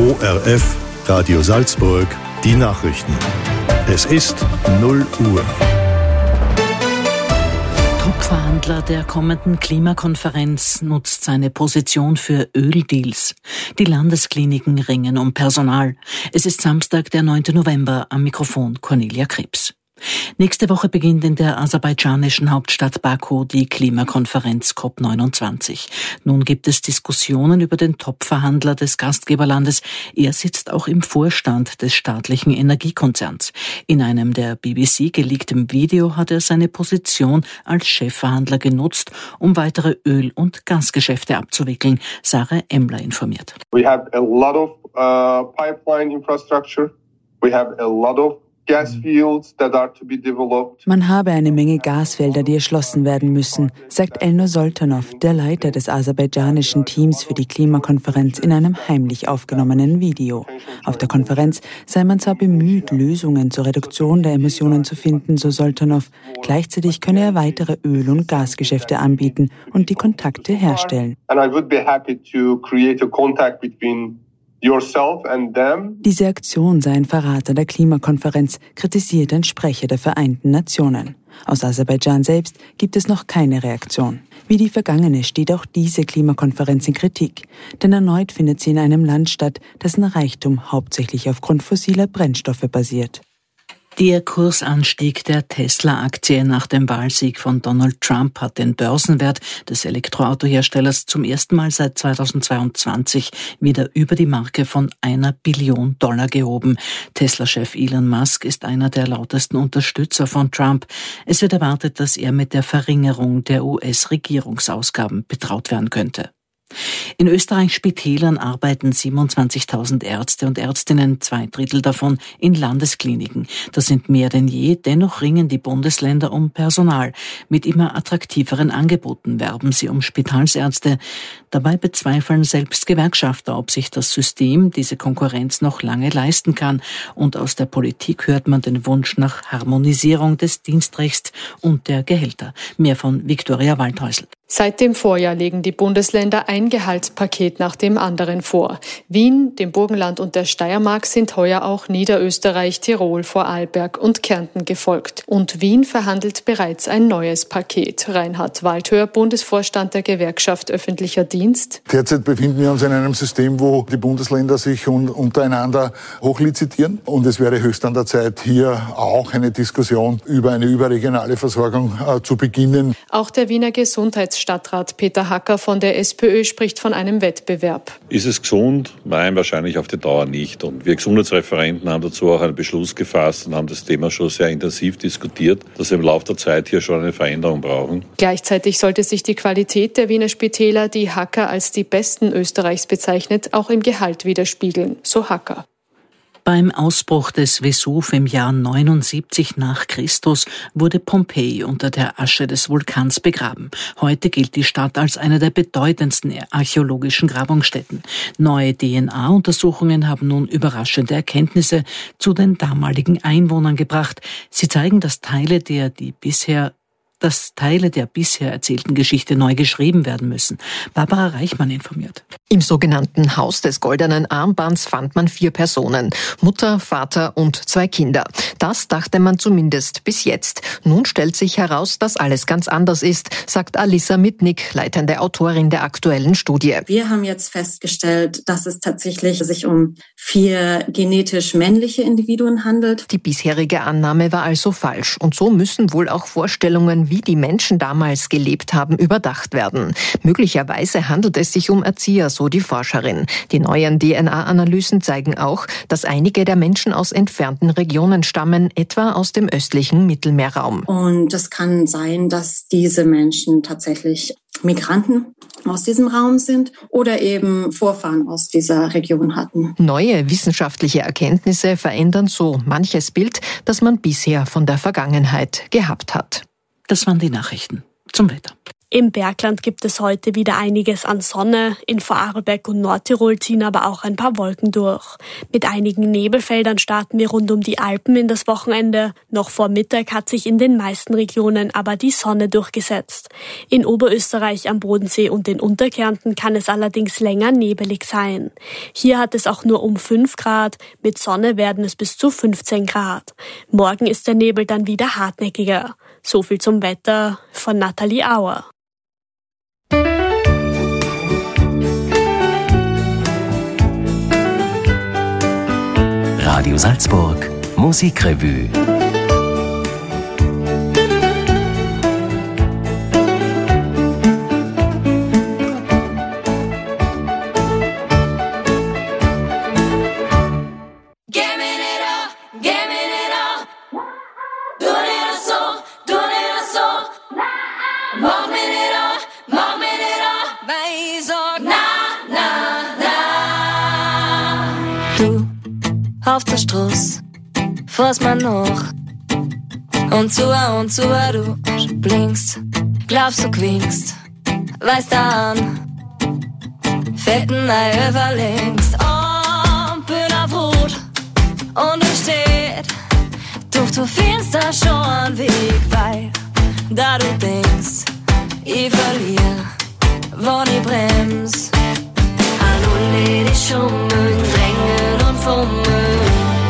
ORF, Radio Salzburg, die Nachrichten. Es ist 0 Uhr. Top-Verhandler der kommenden Klimakonferenz nutzt seine Position für Öldeals. Die Landeskliniken ringen um Personal. Es ist Samstag, der 9. November, am Mikrofon Cornelia Krebs. Nächste Woche beginnt in der aserbaidschanischen Hauptstadt Baku die Klimakonferenz COP29. Nun gibt es Diskussionen über den Top-Verhandler des Gastgeberlandes. Er sitzt auch im Vorstand des staatlichen Energiekonzerns. In einem der BBC geleaktem Video hat er seine Position als Chefverhandler genutzt, um weitere Öl- und Gasgeschäfte abzuwickeln. Sarah Emmler informiert. We have a lot of pipeline infrastructure. We have a lot of gas fields that are to be developed. Man habe eine Menge Gasfelder, die erschlossen werden müssen, sagt Elnur Soltanov, der Leiter des aserbaidschanischen Teams für die Klimakonferenz, in einem heimlich aufgenommenen Video. Auf der Konferenz sei man zwar bemüht, Lösungen zur Reduktion der Emissionen zu finden, so Soltanov. Gleichzeitig könne er weitere Öl- und Gasgeschäfte anbieten und die Kontakte herstellen. And I would be happy to create a contact between yourself and them. Diese Aktion sei ein Verrat an der Klimakonferenz, kritisiert ein Sprecher der Vereinten Nationen. Aus Aserbaidschan selbst gibt es noch keine Reaktion. Wie die vergangene steht auch diese Klimakonferenz in Kritik. Denn erneut findet sie in einem Land statt, dessen Reichtum hauptsächlich aufgrund fossiler Brennstoffe basiert. Der Kursanstieg der Tesla-Aktie nach dem Wahlsieg von Donald Trump hat den Börsenwert des Elektroautoherstellers zum ersten Mal seit 2022 wieder über die Marke von $1 Billion gehoben. Tesla-Chef Elon Musk ist einer der lautesten Unterstützer von Trump. Es wird erwartet, dass er mit der Verringerung der US-Regierungsausgaben betraut werden könnte. In Österreichs Spitälern arbeiten 27.000 Ärzte und Ärztinnen, 2/3 davon in Landeskliniken. Das sind mehr denn je, dennoch ringen die Bundesländer um Personal. Mit immer attraktiveren Angeboten werben sie um Spitalsärzte. Dabei bezweifeln selbst Gewerkschafter, ob sich das System diese Konkurrenz noch lange leisten kann. Und aus der Politik hört man den Wunsch nach Harmonisierung des Dienstrechts und der Gehälter. Mehr von Viktoria Waldhäusl. Seit dem Vorjahr legen die Bundesländer ein Gehaltspaket nach dem anderen vor. Wien, dem Burgenland und der Steiermark sind heuer auch Niederösterreich, Tirol, Vorarlberg und Kärnten gefolgt. Und Wien verhandelt bereits ein neues Paket. Reinhard Waldhöher, Bundesvorstand der Gewerkschaft Öffentlicher Dienst. Derzeit befinden wir uns in einem System, wo die Bundesländer sich untereinander hochlizitieren. Und es wäre höchst an der Zeit, hier auch eine Diskussion über eine überregionale Versorgung zu beginnen. Auch der Wiener Gesundheitsstadtrat Peter Hacker von der SPÖ spricht von einem Wettbewerb. Ist es gesund? Nein, wahrscheinlich auf die Dauer nicht. Und wir Gesundheitsreferenten haben dazu auch einen Beschluss gefasst und haben das Thema schon sehr intensiv diskutiert, dass wir im Laufe der Zeit hier schon eine Veränderung brauchen. Gleichzeitig sollte sich die Qualität der Wiener Spitäler, die Hacker als die besten Österreichs bezeichnet, auch im Gehalt widerspiegeln, so Hacker. Beim Ausbruch des Vesuv im Jahr 79 nach Christus wurde Pompeji unter der Asche des Vulkans begraben. Heute gilt die Stadt als eine der bedeutendsten archäologischen Grabungsstätten. Neue DNA-Untersuchungen haben nun überraschende Erkenntnisse zu den damaligen Einwohnern gebracht. Sie zeigen, dass Teile der bisher erzählten Geschichte neu geschrieben werden müssen. Barbara Reichmann informiert. Im sogenannten Haus des goldenen Armbands fand man 4 Personen. Mutter, Vater und 2 Kinder. Das dachte man zumindest bis jetzt. Nun stellt sich heraus, dass alles ganz anders ist, sagt Alissa Mitnick, leitende Autorin der aktuellen Studie. Wir haben jetzt festgestellt, dass es tatsächlich sich um 4 genetisch männliche Individuen handelt. Die bisherige Annahme war also falsch. Und so müssen wohl auch Vorstellungen, wie die Menschen damals gelebt haben, überdacht werden. Möglicherweise handelt es sich um Erzieher, so die Forscherin. Die neuen DNA-Analysen zeigen auch, dass einige der Menschen aus entfernten Regionen stammen, etwa aus dem östlichen Mittelmeerraum. Und es kann sein, dass diese Menschen tatsächlich Migranten aus diesem Raum sind oder eben Vorfahren aus dieser Region hatten. Neue wissenschaftliche Erkenntnisse verändern so manches Bild, das man bisher von der Vergangenheit gehabt hat. Das waren die Nachrichten. Zum Wetter. Im Bergland gibt es heute wieder einiges an Sonne. In Vorarlberg und Nordtirol ziehen aber auch ein paar Wolken durch. Mit einigen Nebelfeldern starten wir rund um die Alpen in das Wochenende. Noch vor Mittag hat sich in den meisten Regionen aber die Sonne durchgesetzt. In Oberösterreich, am Bodensee und in Unterkärnten kann es allerdings länger nebelig sein. Hier hat es auch nur um 5 Grad. Mit Sonne werden es bis zu 15 Grad. Morgen ist der Nebel dann wieder hartnäckiger. So viel zum Wetter von Nathalie Auer. Radio Salzburg Musikrevue. Auf der Straße fährst man noch und zu, du blinkst, glaubst du gewinkst, weißt an, fetten Ei überlegst, bin auf Rot und es steht, doch du findest da schon einen Weg, weil da du denkst, ich verliere, wann ich brems, an alle die schummeln, drängen und fummeln.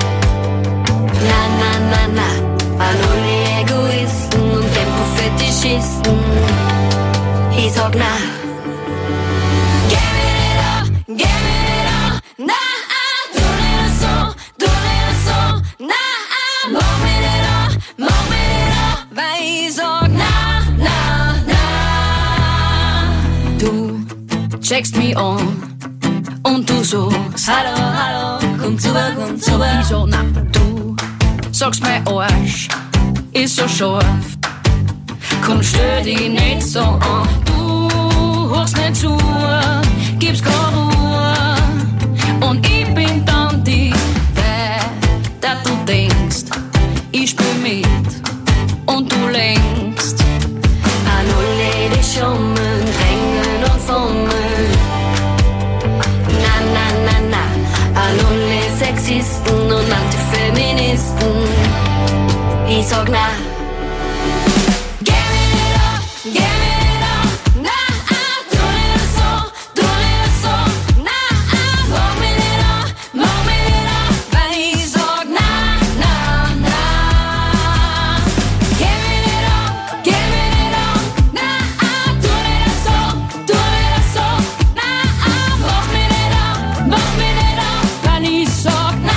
An alle Egoisten und Tempo-Fetischisten. Ich sag na. Geh mir da, na, tu nicht so, na, mach mir da, weil ich sag na. Du checkst mich an und du sagst, hallo, komm zu, ich sag na, du sagst mein Arsch ist so scharf. Komm, stell dich nicht so an. Du hörst nicht zu, gibst keine Ruhe. Und ich bin dann die, dass du denkst, ich spiel mit und du lenkst. An alle die schummeln, drängen und fummeln. Na. An alle Sexisten und Antifeministen. Ich sag na. Geh mir da, na, tu nicht so, na, mach mir da, weil ich sag na. Geh mir da, na, tu nicht so, na, mach mir da, weil ich sag na.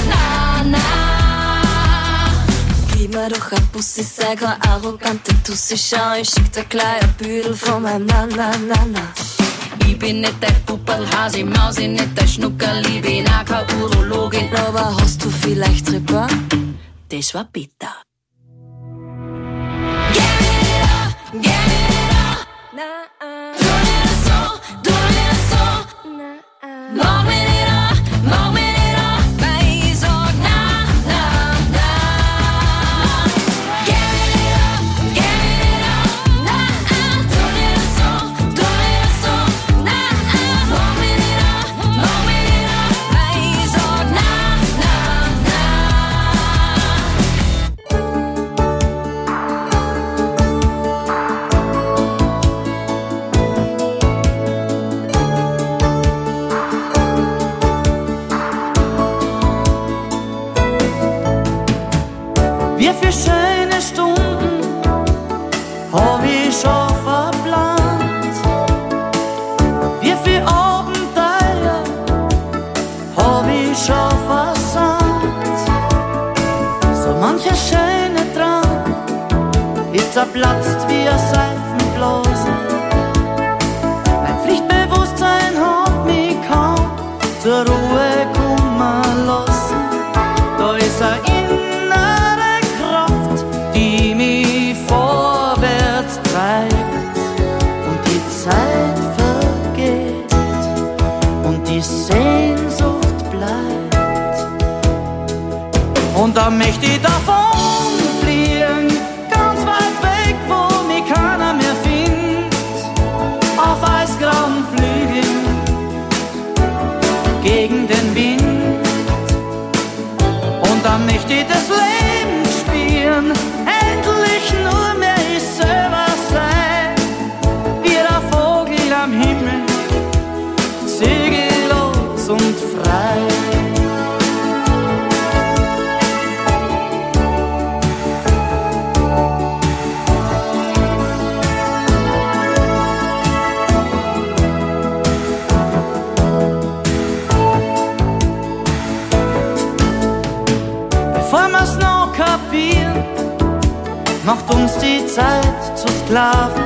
Gib mir doch ein Bussi, sei kein arrogante Tussi, schau, ich schick dir gleich ein Büdel von meinem Na. Ich bin nicht dein Pupperl, Hasi, Mausi, nicht dein Schnuckerl, ich bin auch keine Urologin. Aber hast du vielleicht Tripper? Das war bitter. Geh mir da, na, tu nicht so, na, mach mir da, weil ich sag na. Geh mir da, na, tu nicht so, na, mach mir da, weil ich sag na. Wie viele schöne Stunden hab ich schon verplant? Wie viele Abenteuer hab ich schon versandt? So mancher schöne Traum ist zerplatzt wie ein Seifenblasen. Mein Pflichtbewusstsein hat mich kaum zur Ruhe kommen lassen. Da ist ein innere Kraft, die mich vorwärts treibt. Und die Zeit vergeht und die Sehnsucht bleibt. Und dann möchte ich davon fliehen, ganz weit weg, wo mich keiner mehr findet. dann möchte ich das Leben spüren, endlich nur mehr ich selber sein, wie der Vogel am Himmel, zügellos und frei. Bevor wir's noch kapieren, macht uns die Zeit zu Sklaven.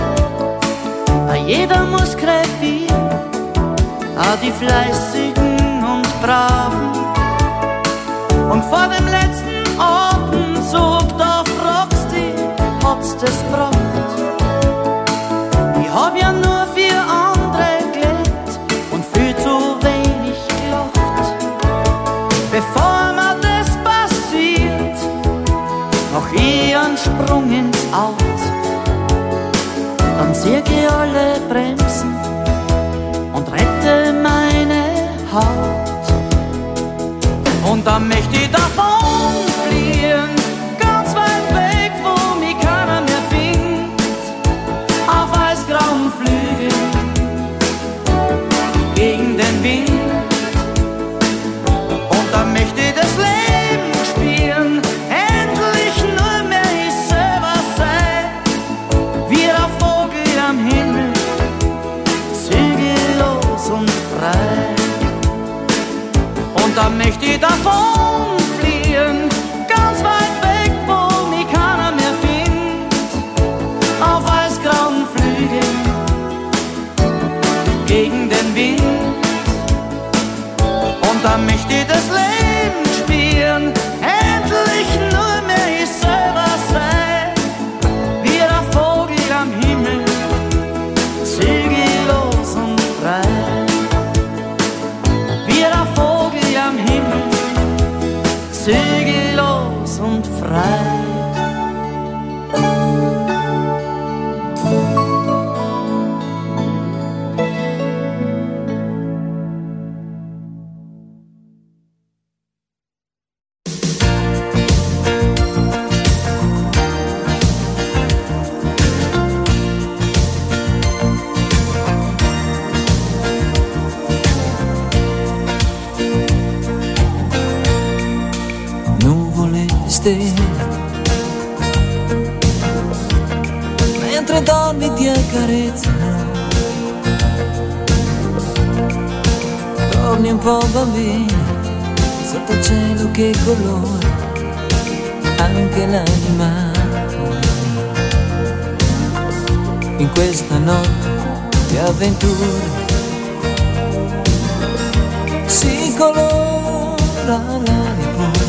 Jeder muss krepieren, auch die Fleißigen und Braven. Und vor dem letzten Atemzug, da fragst du, hat's das gebracht? Ich hab ja nur für andere gelebt und viel zu wenig gelacht. Bevor mir das passiert, mach ich einen Sprung ins Out. Dann sieg ich alle Bremsen und rette meine Haut. Und dann möchte ich davon fliehen, ganz weit weg, wo mich keiner mehr findet, auf eisgrauen Flügeln gegen den Wind. Und dann möchte ich das Leben spüren, endlich nur mehr ich selber sein, wie der Vogel am Himmel, zügellos und frei. Und dann möchte ich davon fliehen, ganz weit weg, wo mich keiner mehr findet, auf eisgrauen Flügeln gegen den Wind. Und dann möchte ich das Leben spüren, endlich nur mehr ich selber sein, wie der Vogel am Himmel, zügellos und frei. Wie der Vogel am Himmel, zügellos und frei. Mentre dormi ti accarezzano, torni un po' bambina, sotto il cielo che colora anche l'anima. In questa notte di avventura si colora l'aria pura.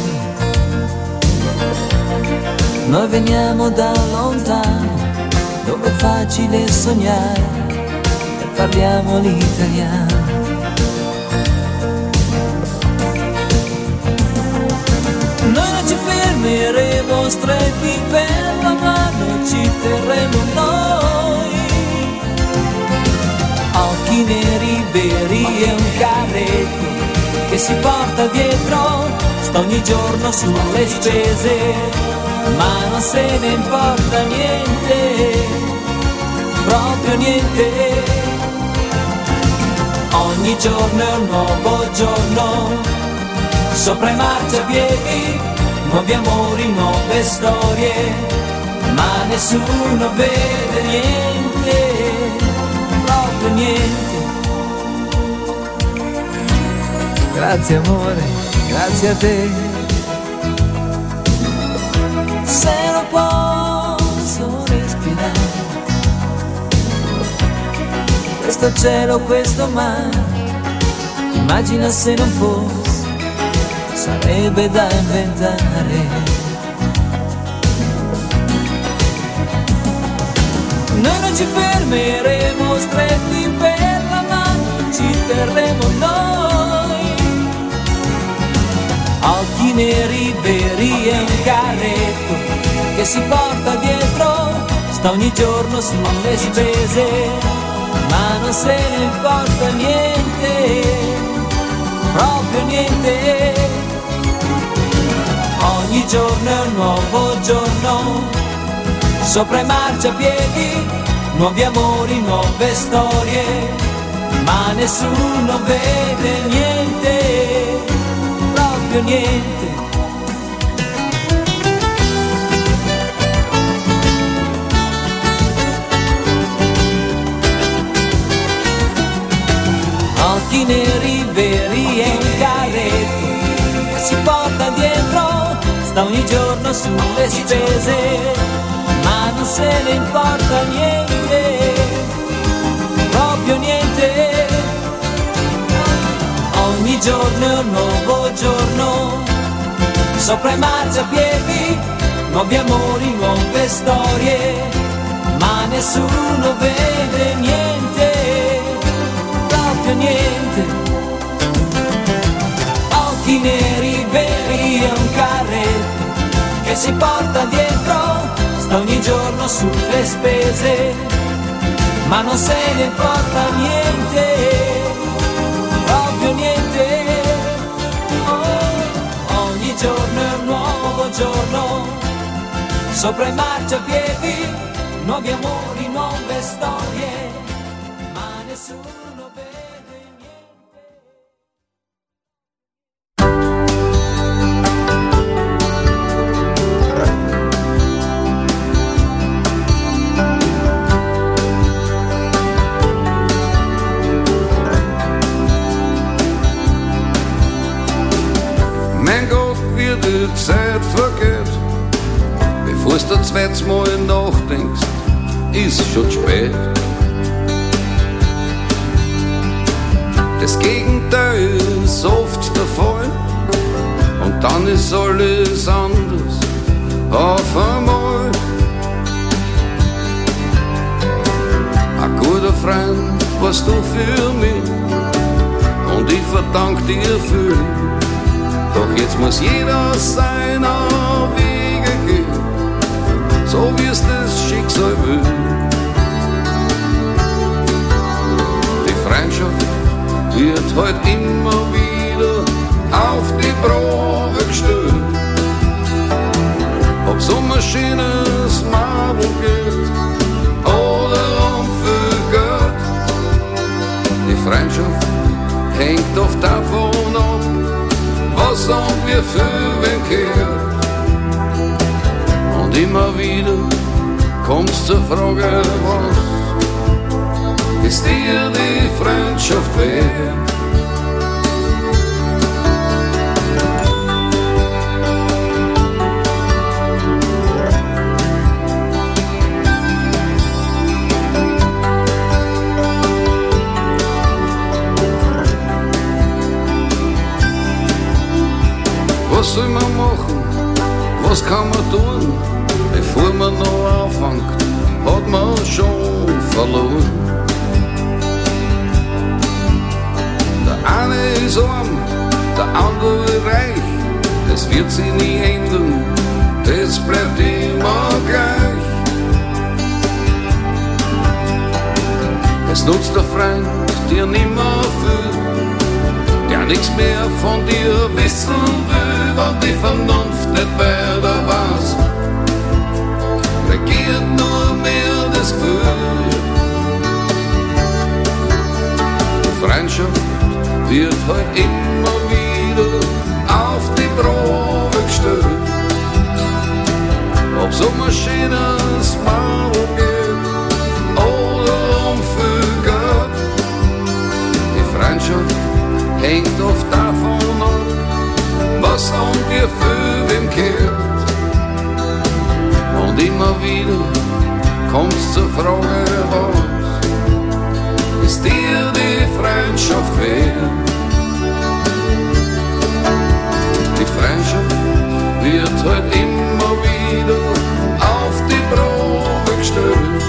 Noi veniamo da lontano, dove è facile sognare e parliamo l'italiano. Noi non ci fermeremo, stretti per la mano ci terremo noi. Occhi neri, veri e un carretto che si porta dietro, sta ogni giorno sulle spese. Ma non se ne importa niente, proprio niente. Ogni giorno è un nuovo giorno, sopra i marciapiedi, nuovi amori, nuove storie, ma nessuno vede niente, proprio niente. Grazie amore, grazie a te. Se non posso respirare, questo cielo, questo mare, immagina se non fosse, sarebbe da inventare. Noi non ci fermeremo, stretti per la mano ci terremo noi. Occhi neri, veri e un carretto che si porta dietro, sta ogni giorno sulle spese, ma non se ne importa niente, proprio niente. ogni giorno è un nuovo giorno, sopra i marciapiedi, nuovi amori, nuove storie, ma nessuno vede niente, proprio niente. Occhi neri veri e un carretto che si porta dietro, sta ogni giorno sulle spese, ma non se ne importa niente, proprio niente. Ogni giorno è un nuovo giorno, sopra i marciapiedi, nuovi amori, nuove storie, ma nessuno vede niente, proprio niente. Occhi neri veri e un carretto che si porta dietro, sta ogni giorno sulle spese, ma non se ne importa niente, proprio niente. Oh, ogni giorno è un nuovo giorno, sopra i marciapiedi, nuovi amori, nuove storie, ma nessuno vede niente. Die Zeit vergeht, bevor du das zweite Mal nachdenkst, ist schon spät. Das Gegenteil ist oft der Fall und dann ist alles anders auf einmal. Ein guter Freund warst du für mich und ich verdank dir viel. Doch jetzt muss jeder seiner Wege gehen, so wie es das Schicksal will. Die Freundschaft wird heute immer wieder auf die Probe gestellt. Ob's um ein schönes Marvel geht oder um viel Geld. Die Freundschaft hängt oft davon ab, was und wie viel wen kehrt. Und immer wieder kommt's zur Frage, was ist dir die Freundschaft wert? Was soll man machen? Was kann man tun? Bevor man noch anfängt, hat man schon verloren. Der eine ist arm, der andere reich. Das wird sich nie ändern, das bleibt immer gleich. Es nutzt der Freund dir nimmer viel, der nichts mehr von dir wissen will. Und die Vernunft nicht weiter weiß, regiert nur mehr das Gefühl. Die Freundschaft wird heute immer wieder auf die Probe gestellt. Ob's um ein schönes Maul geht oder um viel Geld. Die Freundschaft hängt oft davon ab, was und wie viel wem kehrt. Und immer wieder kommt's zur Frage, was ist dir die Freundschaft wert? Die Freundschaft wird heute immer wieder auf die Probe gestellt.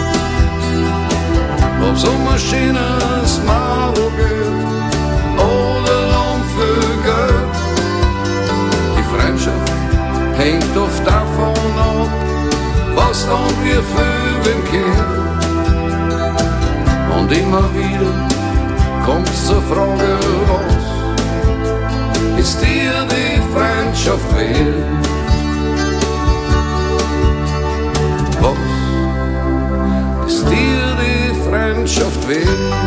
Ob's um ein schönes Maul geht oder um viel Geld. Die Freundschaft hängt oft davon ab, was und wie viel wem kehrt. Und immer wieder kommt's zur Frage, was ist dir die Freundschaft wert? tut's dir die Freundschaft weh.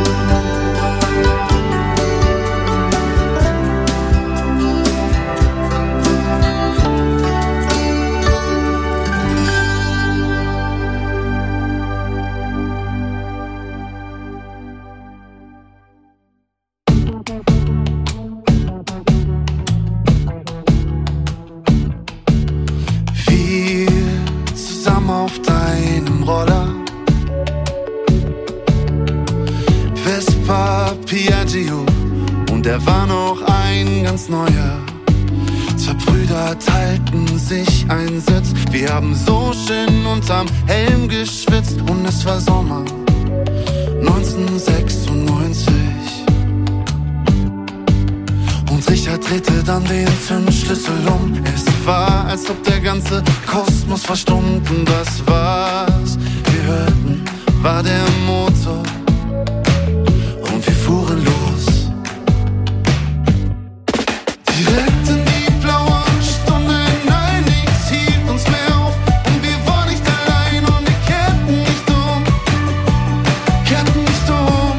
Auf deinem Roller Vespa Piaggio und er war noch ein ganz neuer. Zwei Brüder teilten sich einen Sitz. Wir haben so schön unterm Helm geschwitzt und es war Sommer 1996. Und Richard drehte dann den Zündschlüssel um. Es war, als ob der ganze Kosmos verstummten. Das was wir hörten, war der Motor. Und wir fuhren los. Direkt in die blaue Stunde. Nein, nichts hielt uns mehr auf. Und wir waren nicht allein und wir kehrten nicht um. Kehrten nicht um.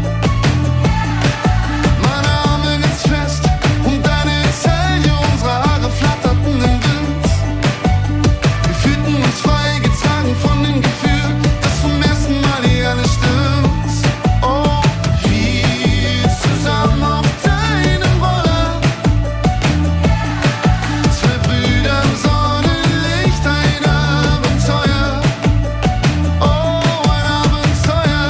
Meine Arme ganz fest um deine Taille. Unsere Haare flatterten im Wind. Wir fühlten uns frei, getragen von dem Gefühl, dass zum ersten Mal hier alles stimmt. Oh, wir zusammen auf deinem Roller. Zwei Brüder im Sonnenlicht, ein Abenteuer. Oh, ein Abenteuer.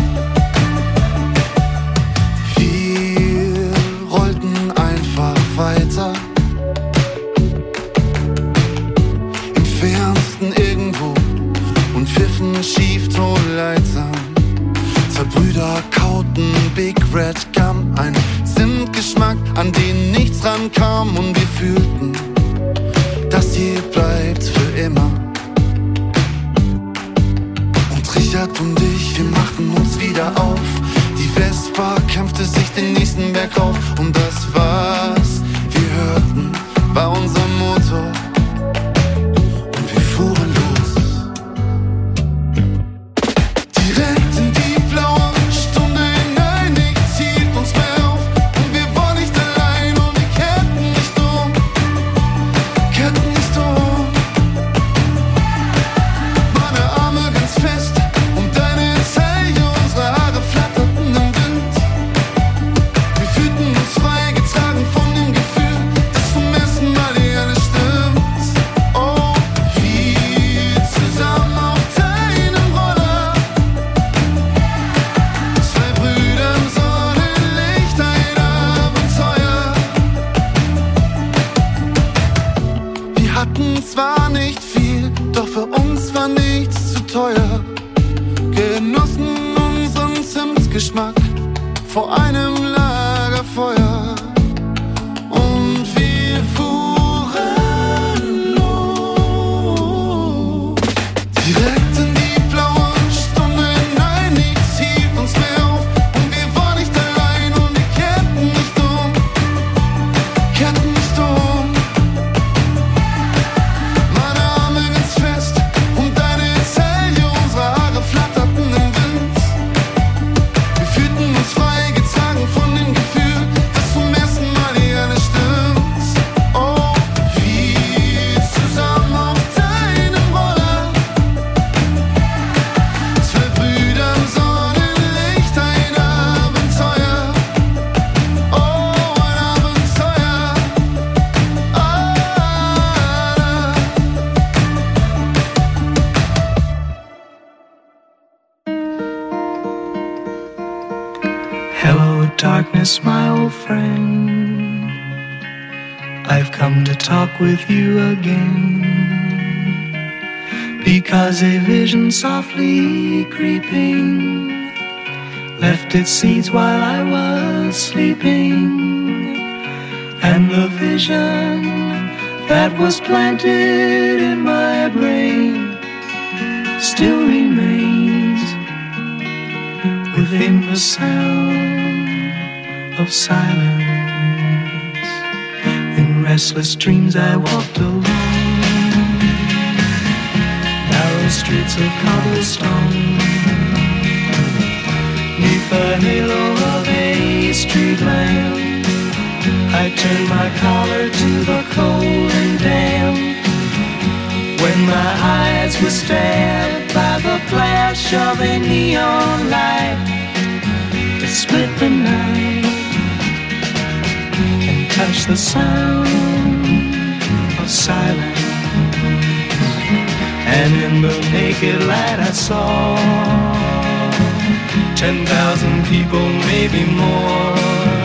Wir rollten einfach weiter. Im Fernsten irgendwo und pfiffen Schieftonleitern. Zwei Brüder kauten Big Red Gum, ein Zimtgeschmack, an den nichts rankam. Und wir fühlten, das hier bleibt für immer. Und Richard und ich, wir machten uns wieder auf. Die Vespa kämpfte sich den nächsten Berg rauf. Und das was wir hörten, war unser Motor. Und wir fuhren los. Direkt in die blaue Stunde. Nein, nichts hielt uns mehr auf. Und wir waren nicht allein und wir kehrten nicht um. Kehrten nicht um. Meine Arme ganz fest um deine Taille. Unsere Haare flatterten im Wind. Wir fühlten uns frei, getragen von dem Gefühl, dass zum ersten Mal hier alles stimmt. Oh, wir zusammen auf deinem Roller. Zwei Brüder im Sonnenlicht, ein Abenteuer. Wir hatten zwar nicht viel, doch für uns war nichts zu teuer. Genossen unseren Zimtgeschmack vor einem Lagerfeuer. Und wir fuhren los. Direkt in die blaue Stunde. Nein, nichts hielt uns mehr auf. Und wir waren nicht allein und wir kehrten nicht um. Kehrten nicht um. Meine Arme ganz fest um deine Taille. Unsere Haare flatterten im Wind. Wir fühlten uns frei, getragen von dem Gefühl, dass zum ersten Mal hier alles stimmt. Oh, wir zusammen auf deinem Roller. Zwei Brüder im Sonnenlicht, ein Abenteuer. Oh, ein Abenteuer. Hello, darkness, my old friend. I've come to talk with you again. Because a vision softly creeping left its seeds while I was sleeping. And the vision that was planted in my brain still remains within the sound of silence. In restless dreams I walked alone narrow streets of cobblestone. the halo of a street lamp. I turned my collar to the cold and damp. When my eyes were stabbed by the flash of a neon light that split the night and touched the sound of silence. And in the naked light I saw 10,000 people, maybe more.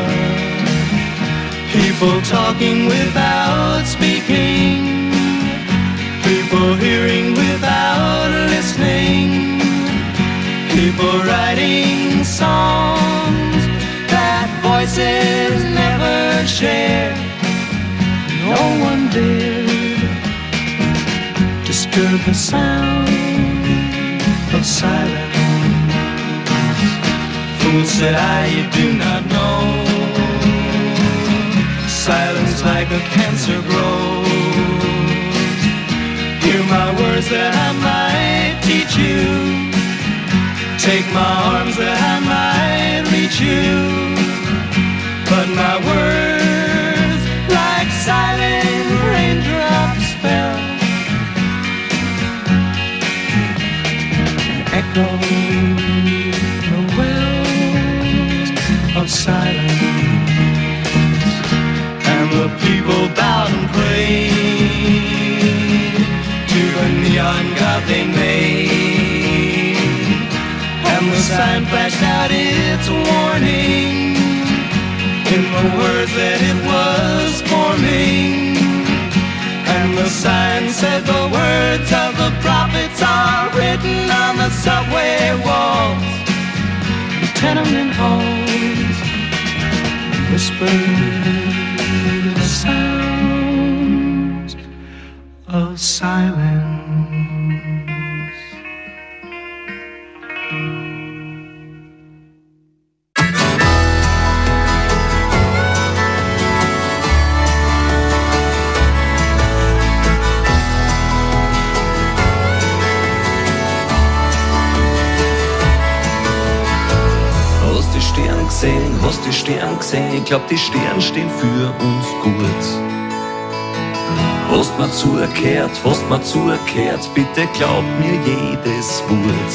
People talking without speaking. People hearing without listening. People writing songs that voices never share. No one dared disturb the sound of silence. Fool, said I, you do not know. Silence like a cancer grows. Hear my words that I might teach you. Take my arms that I might reach you. But my words, like silent raindrops, fell and echoed the wells of silence. And the people bowed and prayed to the neon god they made. And the sign flashed out its warning in the words that it was forming. And the sign said the words of the prophets are written on the subway walls, the tenement halls, whispered the sounds of silence. Hast die Sterne gesehen? Ich glaub, die Sterne stehen für uns gut. Hast mir zugehört, bitte glaub mir jedes Wort.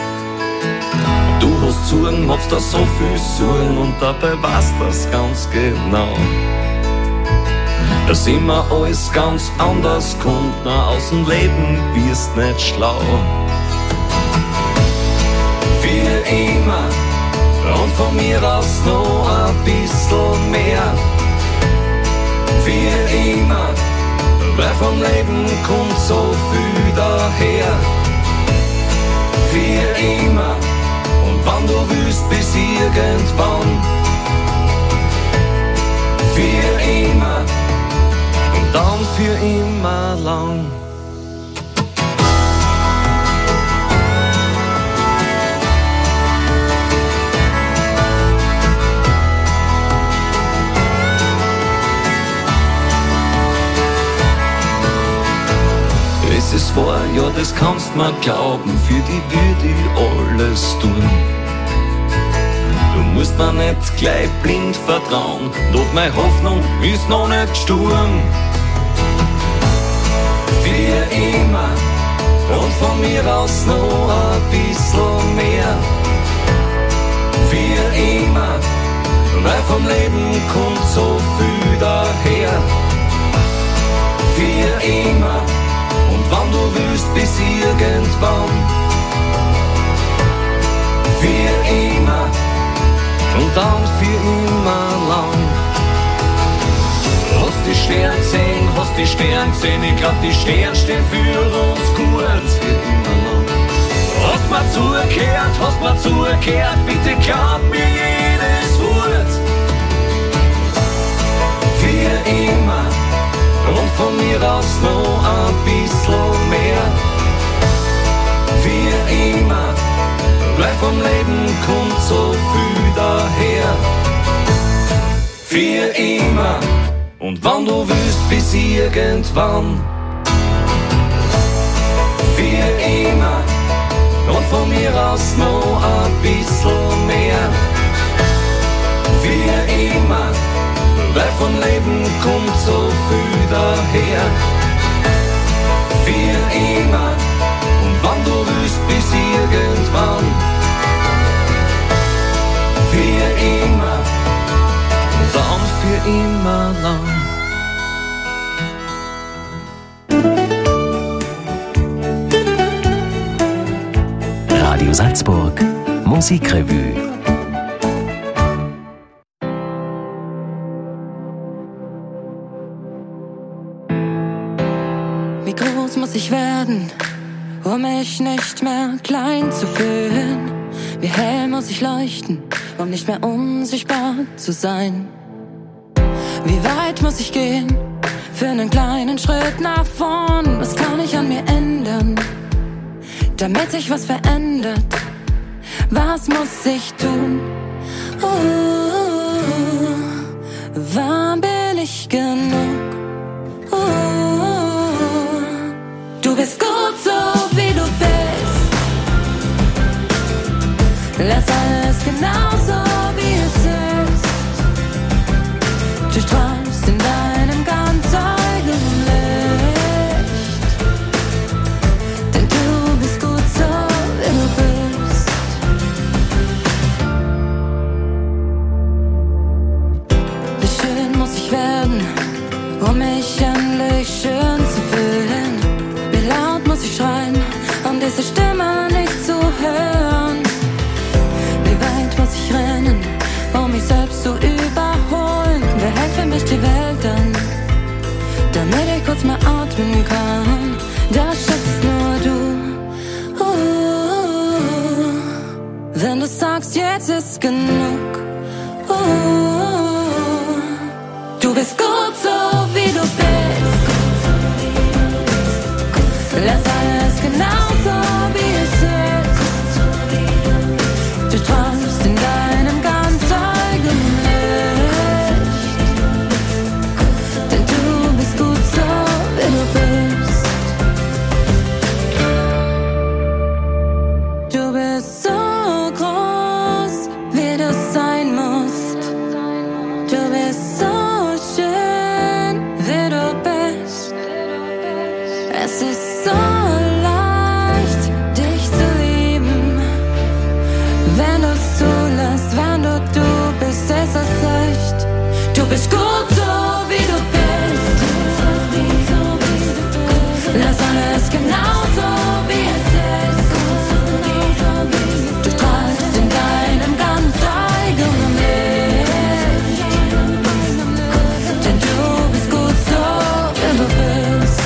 Du hast zugen, machst da so viel Sorgen und dabei weißt das ganz genau. Dass immer alles ganz anders kommt, na aus dem Leben wirst nicht schlau. Für immer und von mir aus noch ein bisschen mehr. Für immer, weil vom Leben kommt so viel daher. Für immer, und wann du willst, bis irgendwann. Für immer, und dann für immer lang. Es ist wahr, ja, das kannst mir glauben, für die würd ich alles tun. Du musst mir nicht gleich blind vertrauen, doch meine Hoffnung ist noch nicht gestorben. Für immer und von mir aus noch ein bisschen mehr. Für immer, weil vom Leben kommt so viel daher. Für immer, und wann du willst, bis irgendwann. Für immer, und dann für immer lang. Hast die Sterne gesehen, ich glaub, die Sterne stehen für uns gut. Für immer lang. Hast mir zugehört, bitte glaub mir jedes Wort. Für immer, und von mir aus noch ein bisschen mehr. Für immer, weil vom Leben kommt so viel daher. Für immer, und wann du willst, bis irgendwann. Für immer, und von mir aus noch ein bisschen mehr. Wie immer, weil von Leben kommt so viel daher. Wie immer, und wann du willst, bis irgendwann. Wie immer, und dann für immer lang. Radio Salzburg, Musikrevue. Wie groß muss ich werden, um mich nicht mehr klein zu fühlen? Wie hell muss ich leuchten, um nicht mehr unsichtbar zu sein? Wie weit muss ich gehen für einen kleinen Schritt nach vorn? Was kann ich an mir ändern, damit sich was verändert? Was muss ich tun? Wann bin ich genug? Du bist gut so wie du bist. Lass alles genauso wie es ist. Du strahlst in deinem ganz eigenen Licht. Denn du bist gut so wie du bist. Wie schön muss ich werden, um mich endlich schön zu fühlen? Wie laut muss ich schreien, um diese Stimme nicht zu hören? Wie weit muss ich rennen, um mich selbst zu überholen? Wer hält für mich die Welt an, damit ich kurz mal atmen kann? Das schaffst nur du. Wenn du sagst, jetzt ist genug. Du bist gut so wie du bist. Lass alles genauso wie es ist. Du strahlst in deinem ganz eigenen Licht. Denn du bist gut so wie du bist. Du bist so groß, wie du sein musst. Du bist so schön, wie du bist. Es ist so leicht, dich zu lieben. Wenn du es zulässt, wenn du bist, ist es echt. Du bist gut so, wie du bist. Lass alles genauso, wie es ist. Du strahlst in deinem ganz eigenen Licht. Denn du bist gut so, wie du bist.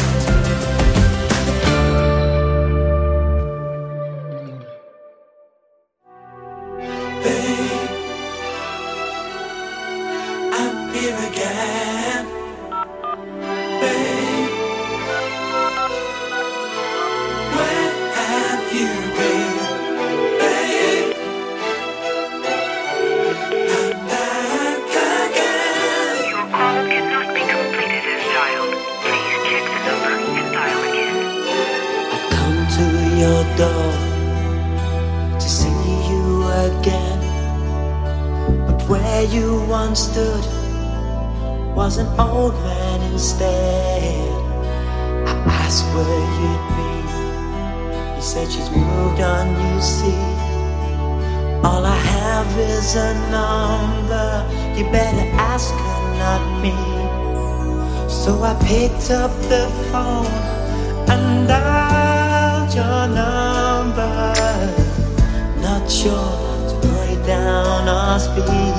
Your door to see you again, but where you once stood was an old man instead. I asked where you'd be. You said she's moved on, you see. All I have is a number. You better ask her, not me. So I picked up the phone and dialed your number. Not sure to put it down or speak.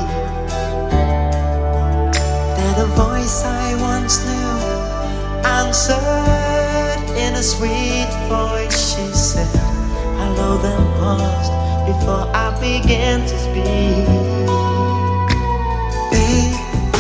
Then a voice I once knew answered in a sweet voice. She said hello, then paused before I began to speak. Babe,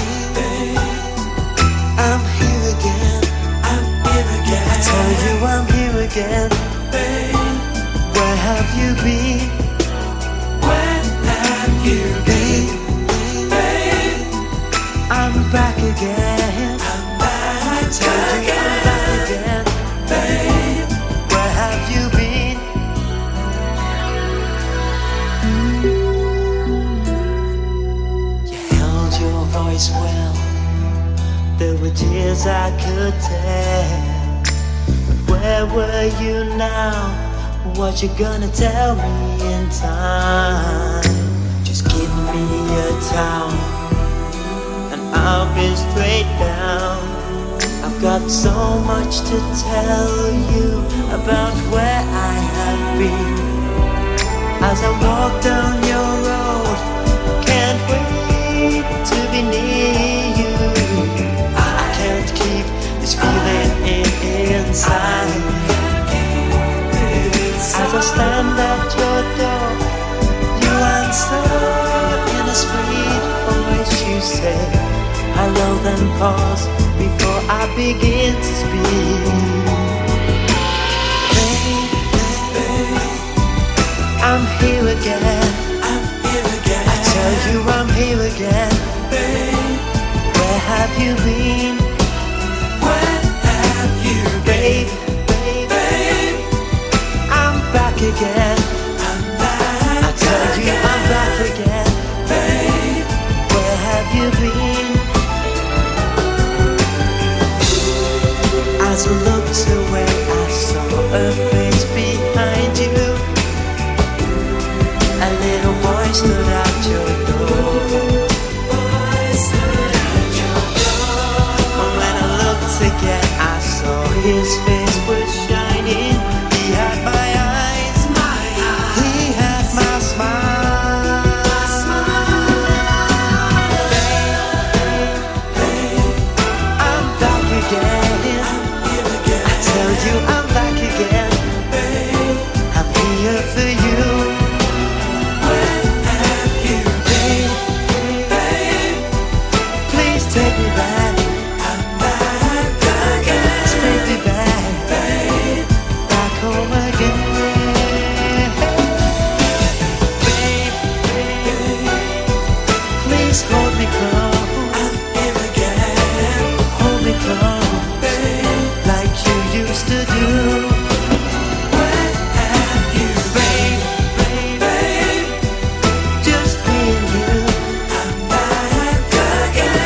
I'm here again. I'm here again. I tell you I'm here again. Babe, where have you been? Where have you been? Babe, I'm back again. I'm back. I tell you I'm back again. Babe, where have you been? You there were tears I could tell. But where were you now? What you gonna tell me in time? Just give me a town and I'll be straight down. I've got so much to tell you about where I have been. As I walk down your road, can't wait to be near you. I can't keep this feeling inside. As I stand at your door, you answer in a sweet voice. You say hello, then pause before I begin to speak. Babe, I'm here again. I tell you I'm here again. Babe, where have you been? Where have you been? Babe, I'm back again. I tell you I'm back again. Babe, where have you been? As I looked away, I saw a face behind you. A little boy stood at your door. When I looked again, I saw his face was shining. He had my eyes, he had my smile. I'm back again. I tell you I'm back again. I'm here for you. Take me back, I'm back again. Take me back, babe, back home again. Babe, please hold me close. I'm here again. Hold me close, babe, like you used to do. Where have you been, babe? Just me and you. I'm back again.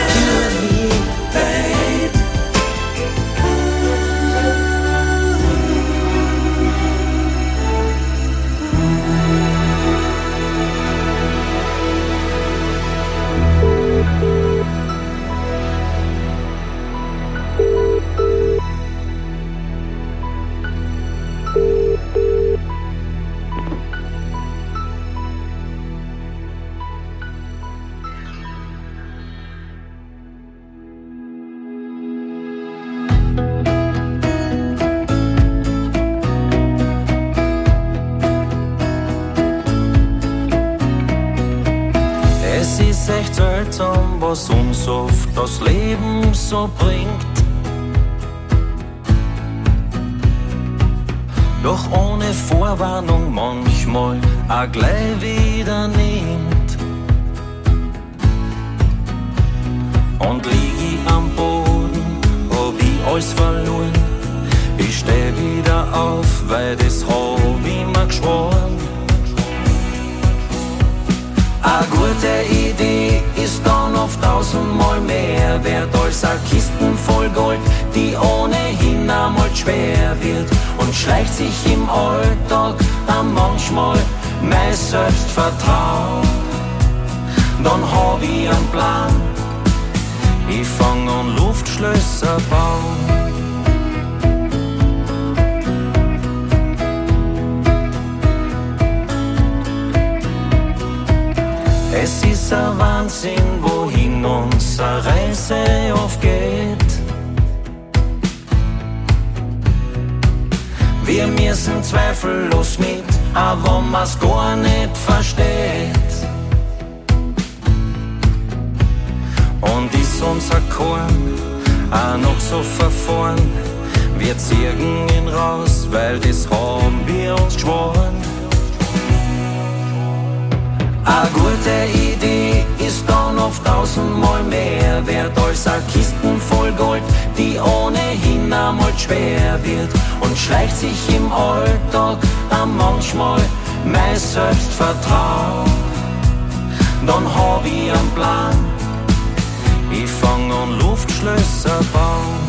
Es ist echt seltsam, was uns oft das Leben so bringt. Doch ohne Vorwarnung manchmal auch gleich wieder nimmt. Und lieg ich am Boden, hab ich alles verloren. Ich steh wieder auf, weil das hab ich mir geschworen. A gute Idee ist dann oft tausendmal mehr wert als a Kisten voll Gold, die ohnehin einmal schwer wird und schleicht sich im Alltag dann manchmal mein Selbstvertrauen. Dann hab ich einen Plan, ich fang an Luftschlösser bauen. Es ist ein Wahnsinn, wohin unsere Reise aufgeht. Wir müssen zweifellos mit, aber wenn man's gar nicht versteht. Und ist unser Korn auch noch so verfahren, wir ziehen ihn raus, weil das haben wir uns geschworen. A gute Idee ist dann oft tausendmal mehr wert als a Kisten voll Gold, die ohnehin einmal schwer wird und schleicht sich im Alltag auch manchmal mein Selbstvertrauen. Dann hab ich einen Plan, Ich fang an Luftschlösser bauen.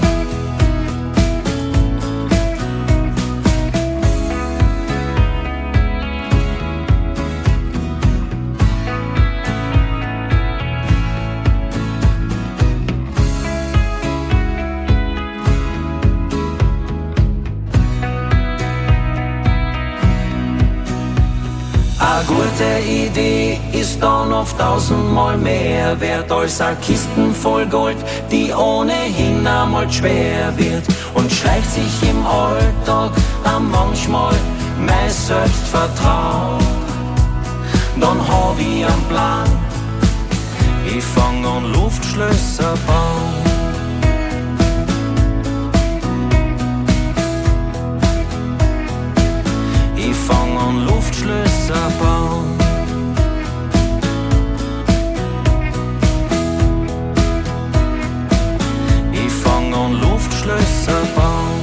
Eine gute Idee ist dann oft 1000-mal mehr wert als eine Kisten voll Gold, die ohnehin einmal schwer wird und schleicht sich im Alltag dann manchmal mein Selbstvertrauen. Dann hab ich einen Plan, ich fang an Luftschlösser bauen. Ich fang an Luftschlösser bauen. Ich fang an Luftschlösser bauen.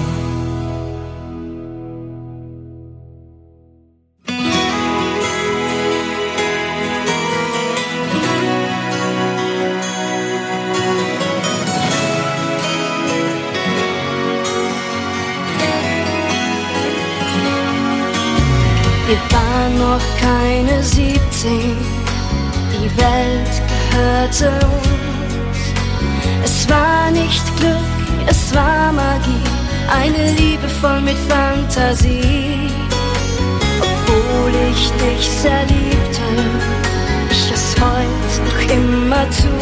Wir waren noch keine 17, die Welt gehörte uns. Es war nicht Glück, es war Magie, eine Liebe voll mit Fantasie. Obwohl ich dich sehr liebte, ich es heute noch immer tu,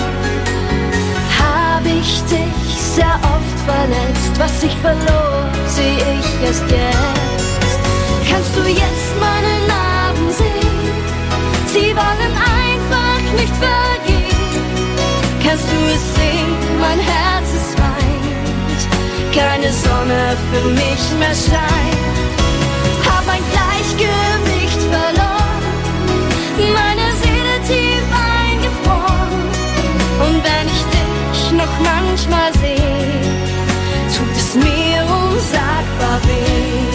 hab ich dich sehr oft verletzt. Was ich verlor, seh ich erst jetzt. Kannst du jetzt meine Narben sehen? Sie wollen einfach nicht vergehen. Kannst du es sehen? Mein Herz ist weint. Keine Sonne für mich mehr scheint. Hab mein Gleichgewicht verloren, meine Seele tief eingefroren. Und wenn ich dich noch manchmal sehe, tut es mir unsagbar weh.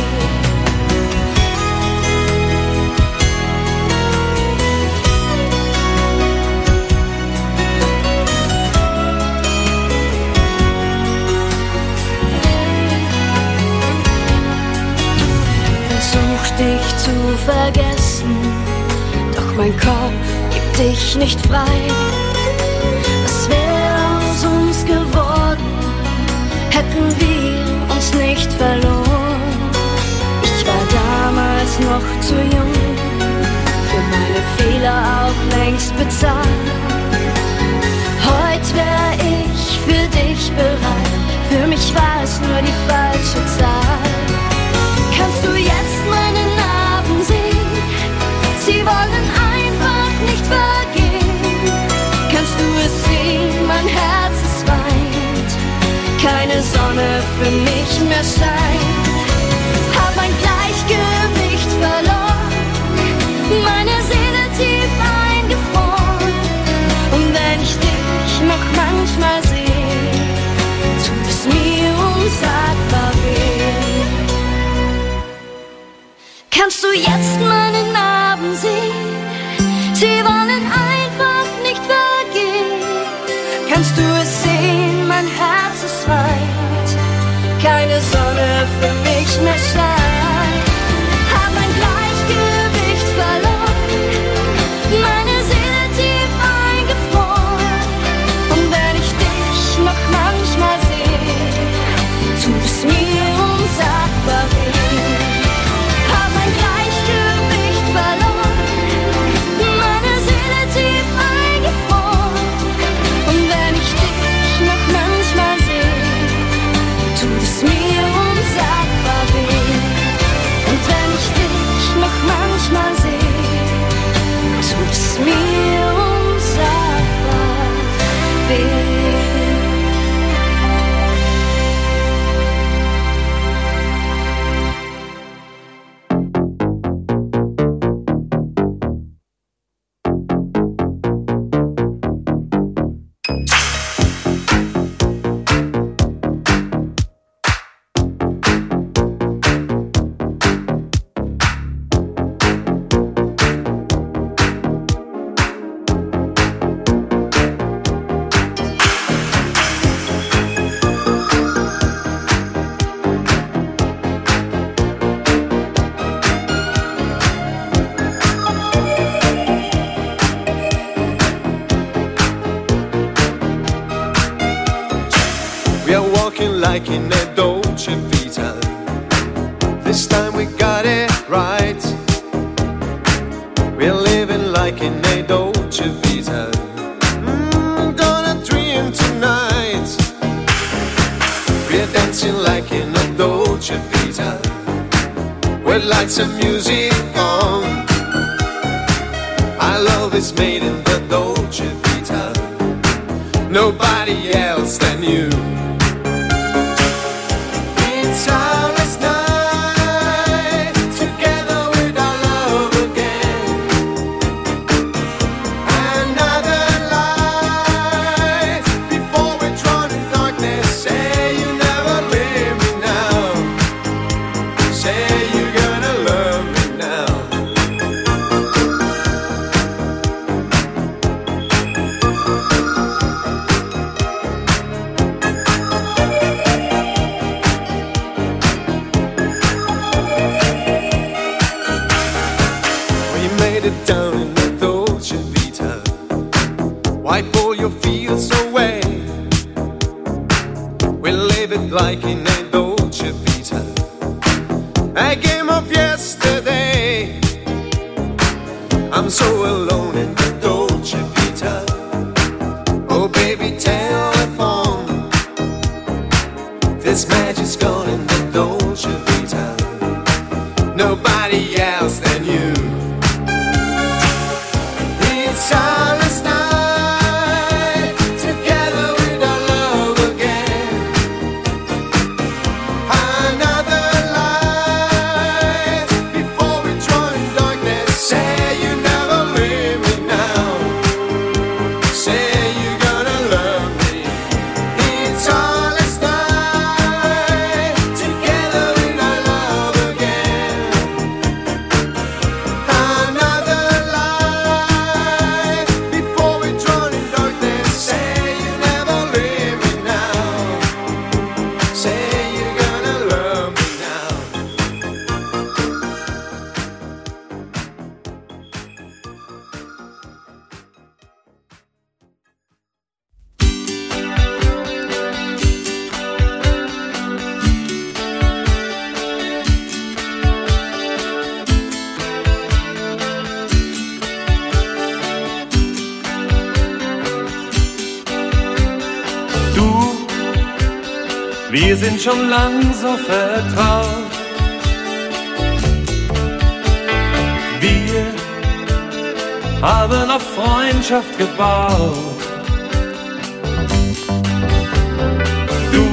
Dich zu vergessen, doch mein Kopf gibt dich nicht frei. Was wäre aus uns geworden, hätten wir uns nicht verloren? Ich war damals noch zu jung, für meine Fehler auch längst bezahlt. Heute wär ich für dich bereit, für mich war es nur die falsche Zahl. Kannst du jetzt meine Narben sehen? Sie wollen einfach nicht vergehen. Kannst du es sehen? Mein Herz ist weint. Keine Sonne für mich mehr scheint. Hab mein Gleichgewicht verloren, meine Seele tief eingefroren. Und wenn ich dich noch manchmal sehe, tut es mir unsagbar weh. Kannst du jetzt meine Narben sehen? Sie wollen einfach nicht vergehen. Kannst du es sehen? Mein Herz ist weint. Keine Sonne für mich mehr scheint. Hab mein Gleichgewicht verloren, meine Seele tief eingefroren. Und wenn ich dich noch manchmal sehe, tut es mir unsagbar weh. Manchmal sehe, tut es mir unsagbar weh. We are walking like in a Dolce Vita. This time we got it right. We're living like in a Dolce Vita. Gonna dream tonight. We're dancing like in a Dolce Vita. With lights and music on. Our love is made in the Dolce Vita. Nobody else than you. It's our last night together with our love again. Another light before we're drawn in darkness. Say you never leave me now. Say you're gonna love me now. We made it down in the Dolce Vita. Wipe all your fears away. We live it like in a Dolce Vita. A game of yesterday. I'm so alone in the Dolce Vita. Oh baby, telephone. This magic's gone in the Dolce Vita. Nobody else than you. It's our last night together with our love again. Another light before we join darkness. Say you never leave me now. Say you're gonna love me. It's our last night together with our love again. Another light before we drown in darkness. Say you never leave me now. Say you're gonna love me now. Du, wir sind schon lang so vertraut. Wir haben auf Freundschaft gebaut. Du,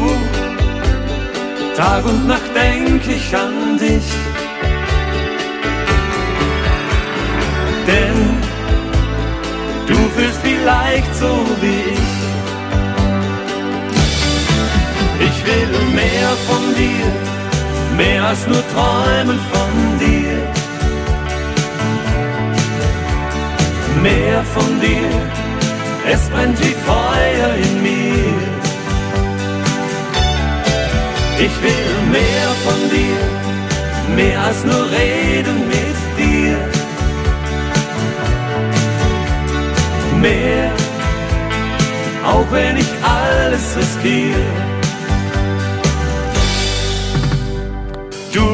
Tag und Nacht denk ich an dich. Denn du fühlst vielleicht so wie ich. Ich will mehr von dir, mehr als nur träumen von dir. Mehr von dir, es brennt wie Feuer in mir. Ich will mehr von dir, mehr als nur reden mit dir. Mehr, auch wenn ich alles riskiere. Du,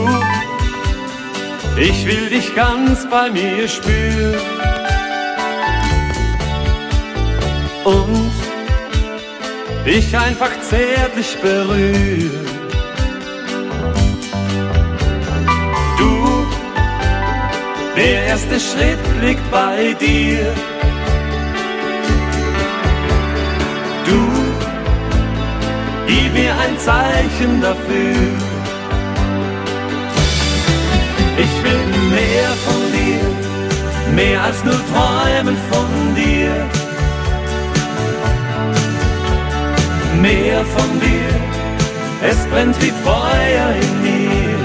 ich will dich ganz bei mir spüren und dich einfach zärtlich berühren. Du, der erste Schritt liegt bei dir. Du, gib mir ein Zeichen dafür. Ich will mehr von dir, mehr als nur träumen von dir. Mehr von dir, es brennt wie Feuer in mir.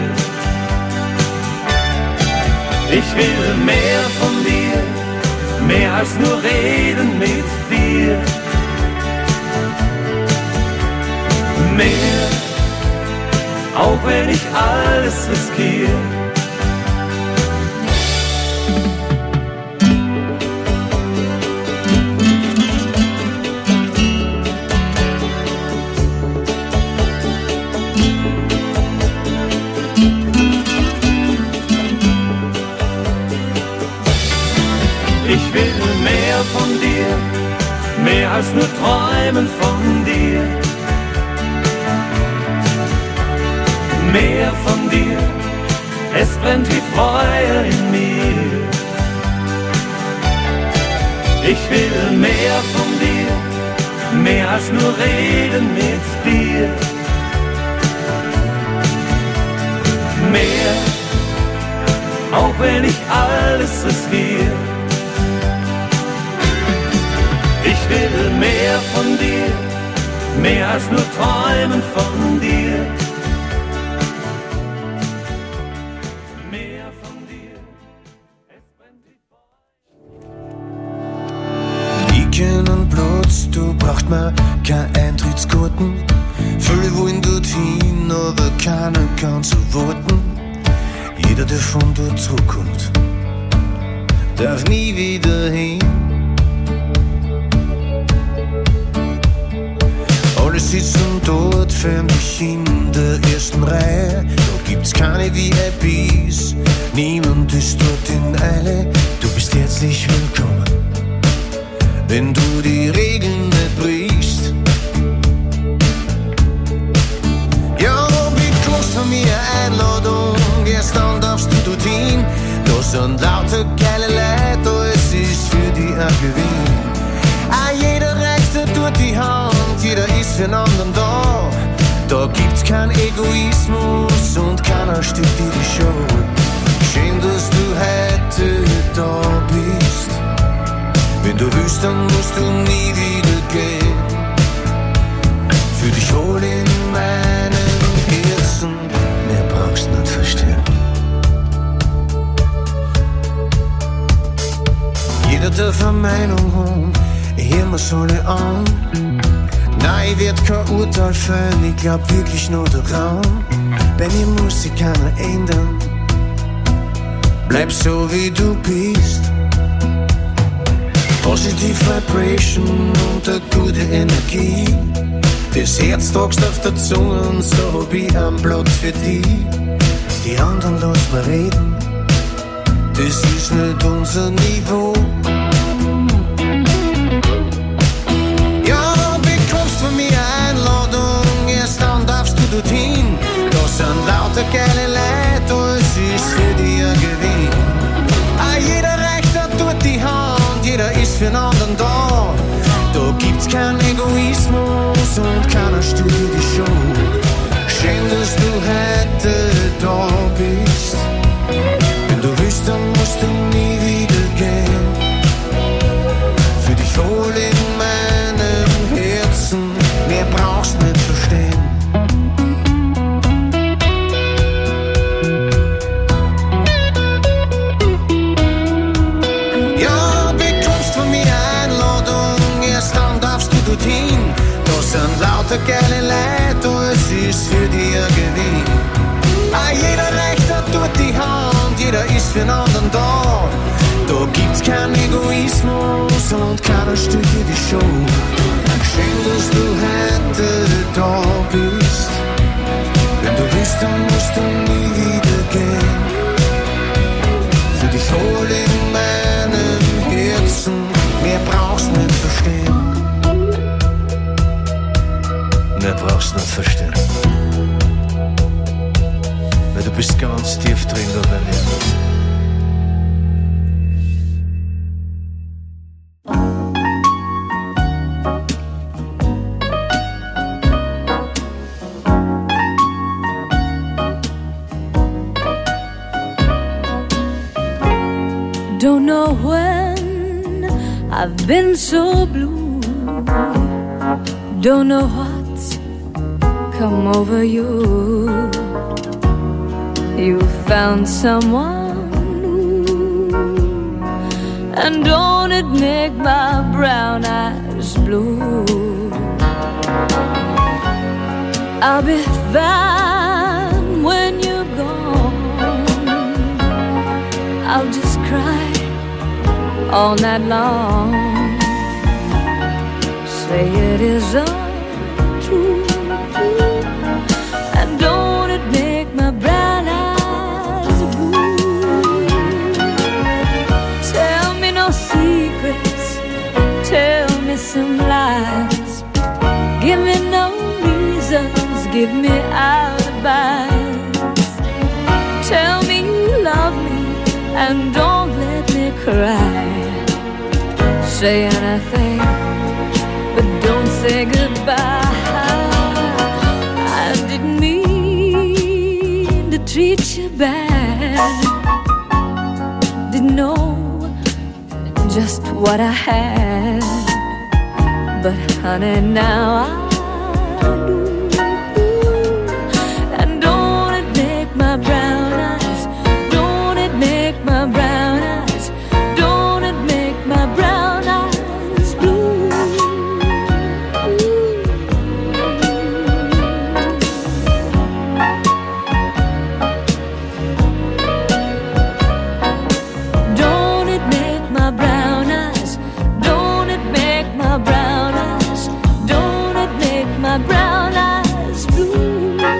Ich will mehr von dir, mehr als nur reden mit dir. Mehr, auch wenn ich alles riskiere. als nur träumen von dir. Mehr von dir, es brennt wie Feuer in mir. Ich will mehr von dir, mehr als nur reden mit dir. Mehr, auch wenn ich alles riskiere. Ich will mehr von dir, mehr als nur träumen von dir. Und Platz, du braucht mir kein Eintrittskarten. Viele wollen dorthin, aber keiner kann so warten. Jeder, der von dort zurückkommt, darf nie wieder hin. Alle sitzen dort förmlich in der ersten Reihe. Da gibt's keine VIPs, niemand ist dort in Eile. Du bist herzlich willkommen, wenn du die Regeln nicht brichst. Ja, du bekommst von mir Einladung, erst dann darfst du dorthin. Da sind lauter geile Leute, es ist für die ein Gewinn. Jeder reicht dir durch die Hand, jeder ist für einen anderen da. Da gibt's keinen Egoismus und keiner stört dir die Show. Schön, dass du heute da bist. Wenn du willst, dann musst du nie wieder gehen. Für dich wohl in meinem Herzen, mehr brauchst nicht verstehen. Jeder darf eine Meinung haben, hören wir's alle an. Nein, wird kein Urteil fällen, ich glaub wirklich nur daran. Bei mir muss sich keiner ändern, bleib so wie du bist. Positive Vibration und eine gute Energie. Das Herz tragst auf der Zunge und so hab ich einen Platz für dich. Die anderen lass mal reden, das ist nicht unser Niveau. Ja, du bekommst von mir eine Einladung, erst dann darfst du dorthin. Da sind lauter geile Leute, alles ist für dich ein Gewinn. Jeder reicht da durch die Hand, jeder ist für einen anderen da. Da gibt's keinen Egoismus und keiner stört dir die Show. Schön, dass du heute da bist. Wenn du willst, dann musst du nie wieder gehen. Für dich wohl in meinem Herzen, mehr brauchst nicht verstehen. Sind lauter geile Leute, es ist für dich ein Gewinn. Jeder reicht da durch die Hand, jeder ist für einen anderen da. Da gibt's keinen Egoismus und keiner stört dir die Show. Schön, dass du heute da bist. Wenn du willst, dann musst du nie wieder gehen. Für dich wohl in meinem Herzen, mehr brauchst nicht verstehen. Mehr brauchst nicht verstehen, weil du bist ganz tief drin da bei mir. Don't know when I've been so blue. Don't know what's come over you. You found someone new, and don't it make my brown eyes blue? I'll be fine when you're gone. I'll just cry all night long. Say it isn't true, and don't it make my brown eyes blue? Tell me no secrets, tell me some lies. give me advice. Tell me you love me and don't let me cry. Say anything, but don't say goodbye. I didn't mean to treat you bad. Didn't know just what I had, but honey, now I do. And don't it make my brown eyes, don't it make my brown eyes, don't it make my brown eyes blue. Don't it make my brown eyes, don't it make my brown eyes, don't it make my brown eyes blue.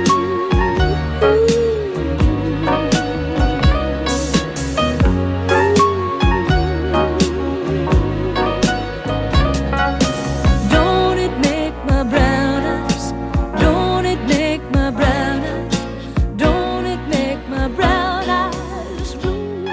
Don't it make my brown eyes, don't it make my brown eyes, don't it make my brown eyes blue.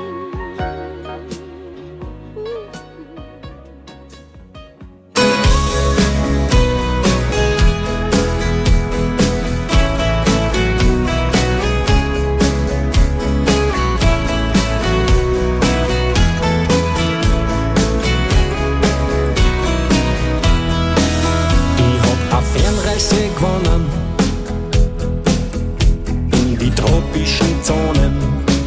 Ich hab eine Fernreise gewonnen in die tropischen Zonen.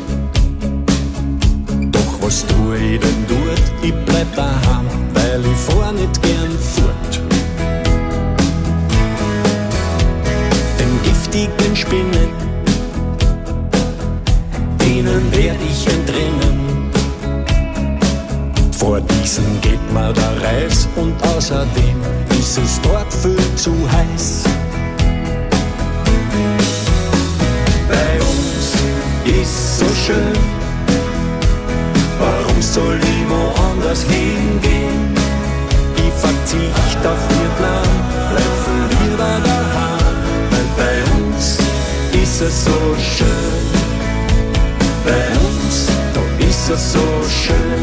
Doch was tue ich denn dort? Ich bleib daheim, weil ich fahr nicht gern fort. Den giftigen Spinnen, denen werd ich entrinnen. Vor diesen geht mir der Reis und außerdem ist es dort viel zu heiß. Bei uns ist so schön, warum soll ich woanders hingehen? Ich verzicht auf Vietnam, bleib viel lieber daheim, weil bei uns ist es so schön. Bei uns, da ist es so schön.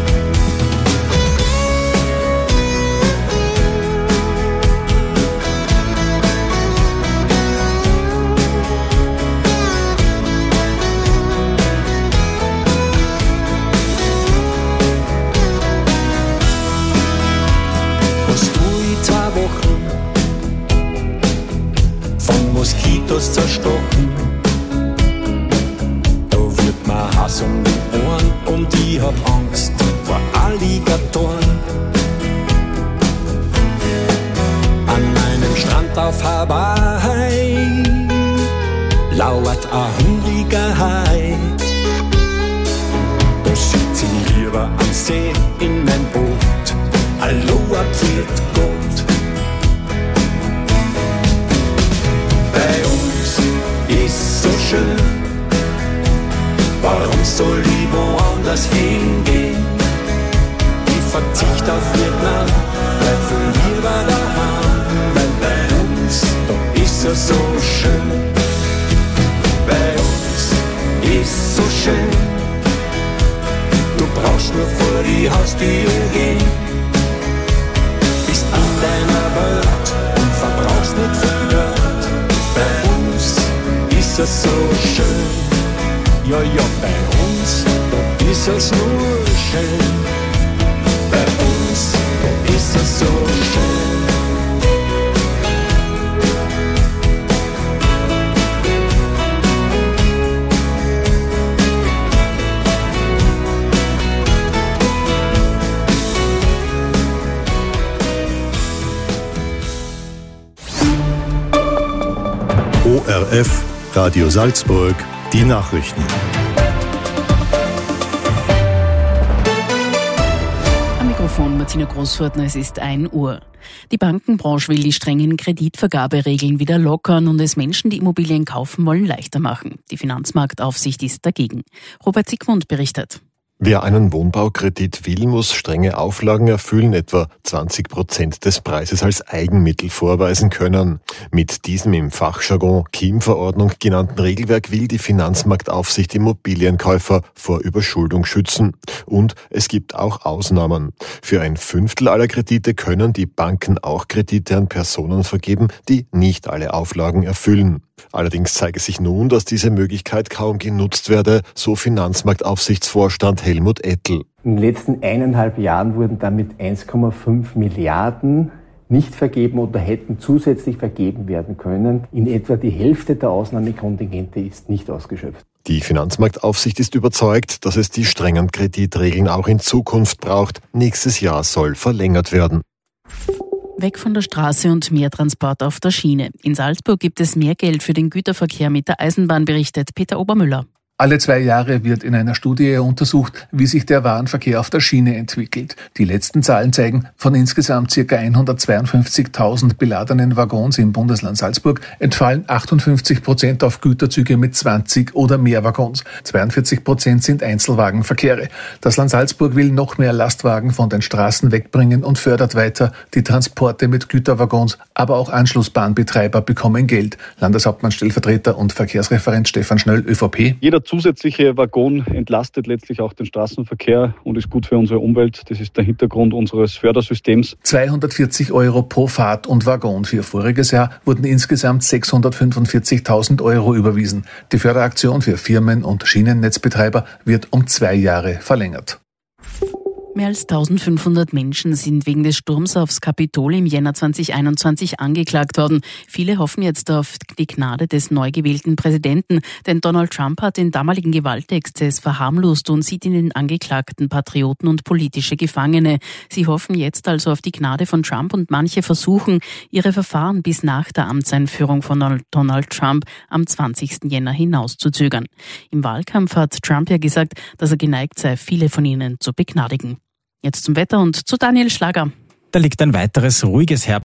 Was tue ich 2 Wochen von Moskitos zerstochen? Da wird mir Hass um die Ohren und ich hab Angst vor Alligatoren. An einem Strand auf Hawaii lauert ein hungriger Hai. Da sitz ich lieber am See in mein Boot. Aloha, pfiat Gott. Bei uns ist so schön, warum soll ich woanders hingehen? Ich verzicht auf Vietnam, bleib viel lieber daheim, weil bei uns, da ist es so schön. Bei uns ist so schön, du brauchst nur vor die Haustür gehen. In deiner Welt und verbrauchst nicht viel Geld. Bei uns ist es so schön. Ja, ja, bei uns, da ist es nur schön. Bei uns, da ist es so schön. ORF, Radio Salzburg, die Nachrichten. Am Mikrofon Martina Großfurtner, es ist 1 Uhr. Die Bankenbranche will die strengen Kreditvergaberegeln wieder lockern und es Menschen, die Immobilien kaufen wollen, leichter machen. Die Finanzmarktaufsicht ist dagegen. Robert Siegmund berichtet. Wer einen Wohnbaukredit will, muss strenge Auflagen erfüllen, etwa 20% des Preises als Eigenmittel vorweisen können. Mit diesem im Fachjargon KIM-Verordnung genannten Regelwerk will die Finanzmarktaufsicht Immobilienkäufer vor Überschuldung schützen. Und es gibt auch Ausnahmen. Für 1/5 aller Kredite können die Banken auch Kredite an Personen vergeben, die nicht alle Auflagen erfüllen. Allerdings zeige sich nun, dass diese Möglichkeit kaum genutzt werde, so Finanzmarktaufsichtsvorstand Helmut Ettel. In den letzten 1,5 Jahren wurden damit 1,5 Milliarden nicht vergeben oder hätten zusätzlich vergeben werden können. In etwa die Hälfte der Ausnahmekontingente ist nicht ausgeschöpft. Die Finanzmarktaufsicht ist überzeugt, dass es die strengen Kreditregeln auch in Zukunft braucht. Nächstes Jahr soll verlängert werden. Weg von der Straße und mehr Transport auf der Schiene. In Salzburg gibt es mehr Geld für den Güterverkehr mit der Eisenbahn, berichtet Peter Obermüller. Alle 2 Jahre wird in einer Studie untersucht, wie sich der Warenverkehr auf der Schiene entwickelt. Die letzten Zahlen zeigen, von insgesamt ca. 152.000 beladenen Waggons im Bundesland Salzburg entfallen 58% auf Güterzüge mit 20 oder mehr Waggons. 42% sind Einzelwagenverkehre. Das Land Salzburg will noch mehr Lastwagen von den Straßen wegbringen und fördert weiter die Transporte mit Güterwaggons. Aber auch Anschlussbahnbetreiber bekommen Geld. Landeshauptmann-Stellvertreter und Verkehrsreferent Stefan Schnöll, ÖVP. Jeder zusätzliche Waggon entlastet letztlich auch den Straßenverkehr und ist gut für unsere Umwelt. Das ist der Hintergrund unseres Fördersystems. 240 € pro Fahrt und Waggon. Für voriges Jahr wurden insgesamt 645.000 € überwiesen. Die Förderaktion für Firmen und Schienennetzbetreiber wird um 2 Jahre verlängert. Mehr als 1500 Menschen sind wegen des Sturms aufs Kapitol im Jänner 2021 angeklagt worden. Viele hoffen jetzt auf die Gnade des neu gewählten Präsidenten, denn Donald Trump hat den damaligen Gewaltexzess verharmlost und sieht in den Angeklagten Patrioten und politische Gefangene. Sie hoffen jetzt also auf die Gnade von Trump und manche versuchen, ihre Verfahren bis nach der Amtseinführung von Donald Trump am 20. Jänner hinauszuzögern. Im Wahlkampf hat Trump ja gesagt, dass er geneigt sei, viele von ihnen zu begnadigen. Jetzt zum Wetter und zu Daniel Schlager. Da liegt ein weiteres ruhiges Herbst